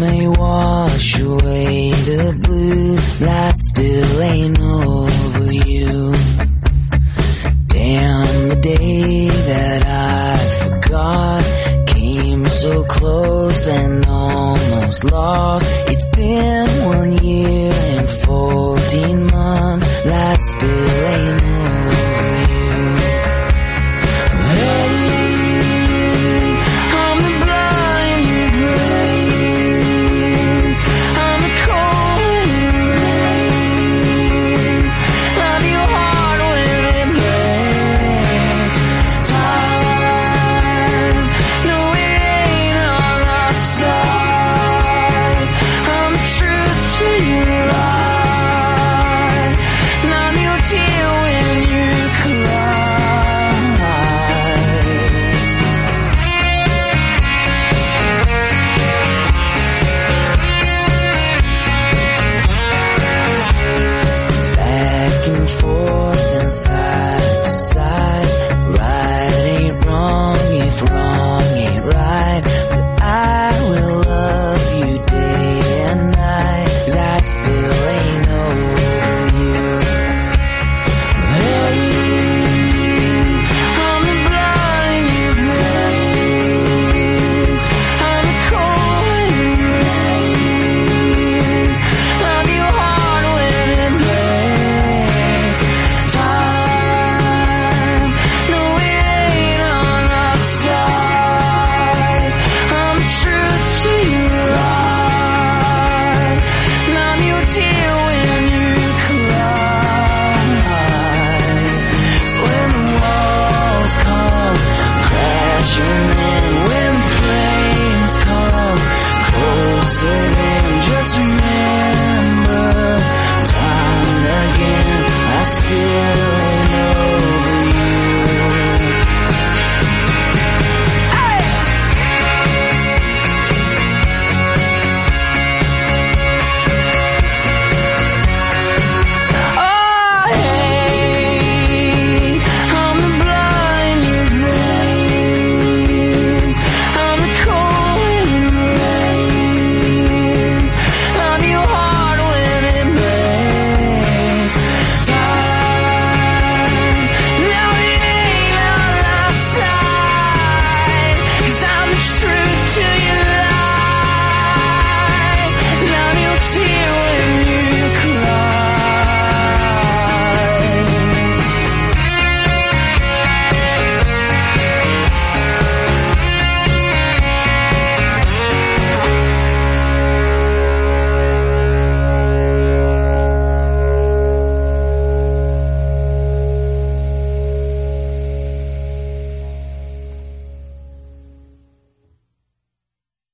may wash away the blues, I still ain't over you. Damn, the day that I forgot came so close and almost lost. It's been 1 year and 14 months, I still ain't over you. Hey, I'm the blind who rains, I'm the cold who rains, love your heart when it breaks. Time, no it ain't on our side. I'm the truth to your lie, and I'm your tear when you cry. Back and forth and side to side, right ain't wrong if wrong ain't right, but I will love you day and night, 'cause I still ain't over you. Hey, I'm the blind who rains, I'm the cold who rains, love your heart when it breaks. Time, no it ain't on our side. I'm the truth to your lie, and I'm your tear when you cry. So when the walls come crashing in, when flames come closer in, just remember time again, I still